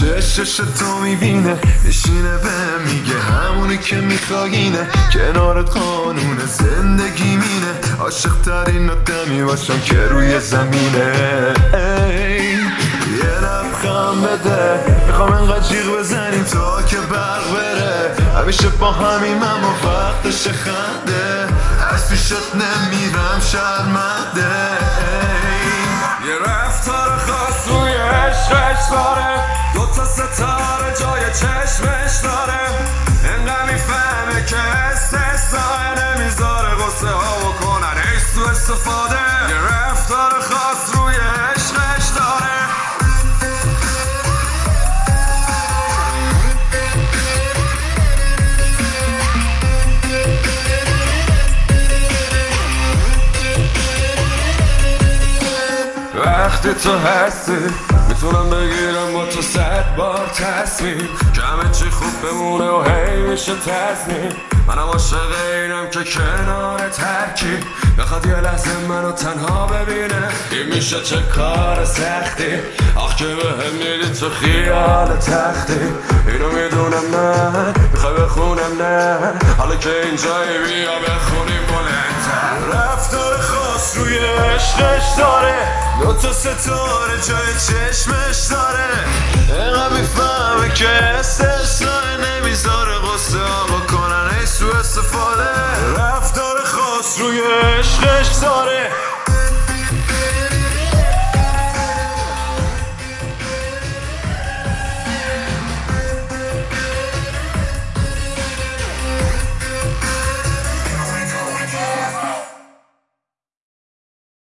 چشش تو میبینه نشینه به میگه همونی که میخواینه کنارت قانون زندگی مینه عاشق ترین آدمی باشم که روی زمینه یه لبخند بده میخوام انقدر جیغ بزنیم تا که برق بره همیشه با همیم اما وقتش خنده از پیشت نمیرم شرمنده یه رفتار خاص روی عشقش داره دوتا ستاره جای چشمش داره انقدر میفهمه که استثناء نمیذاره غصه ها بکنن ایش تو استفاده یه رفتار خاص روی عشقش داره وقتی تو هستی میتونم بگیرم با تو 100 بار تصمیم که همه چی خوب بمونه و هی میشه تصمیم منم عاشق اینم که کنار ترکی بخواد یه لحظه منو تنها ببینه این میشه چه کار سختی آخ که بهم میدی تو خیال تختی اینو میدونم من میخوای بخونم نه حالا که اینجایی بیا بخونیم بلندتر رفتار خاص روی عشقش داره دوتا ستاره جای چشمش داره اینقدر میفهمه که استثناء نمیذاره غصه ها بکنن ای سو استفاده رفتار خاص روی عشقش داره